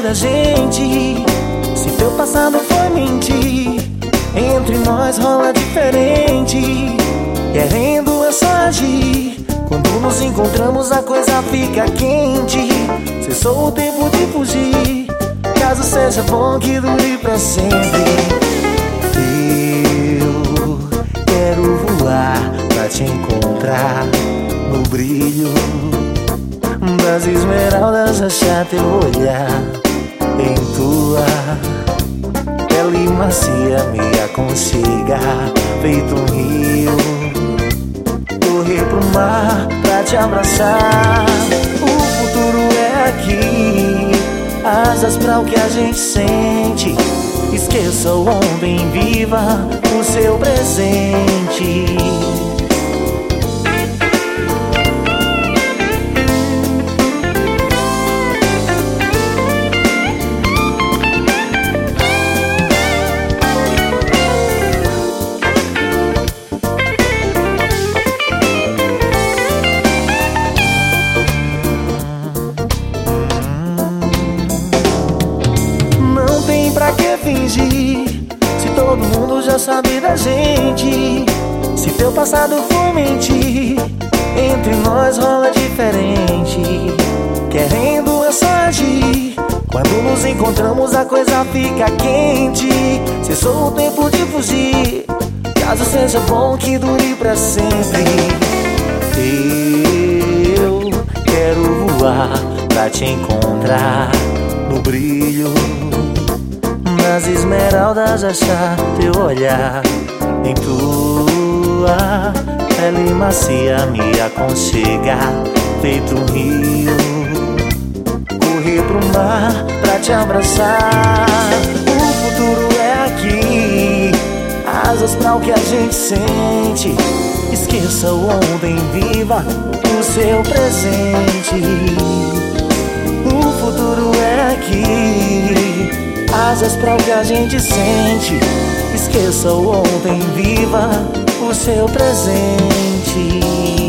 da gente. Se teu passado foi mentir, entre nós rola diferente. Querendo é só agir, quando nos encontramos a coisa fica quente. Cessou o tempo de fugir, caso seja bom que dure pra sempre. Eu quero voar pra te encontrar no brilho das esmeraldas, achar teu olhar em tua pele macia me aconchegar, feito um rio, correr pro mar pra te abraçar. O futuro é aqui, asas pra o que a gente sente. Esqueça o ontem, viva o seu presente. Pra que fingir, se todo mundo já sabe da gente? Se teu passado for mentir, entre nós rola diferente. Querendo é só agir, quando nos encontramos a coisa fica quente. Cessou o tempo de fugir, caso seja bom que dure pra sempre. Eu quero voar pra te encontrar no brilho das esmeraldas, achar teu olhar em tua pele macia me aconchegar, feito um rio, correr pro mar pra te abraçar. O futuro é aqui, asas pra o que a gente sente. Esqueça o ontem, viva o seu presente. O futuro é aqui, asas pra o que a gente sente. Esqueça o ontem, viva o seu presente.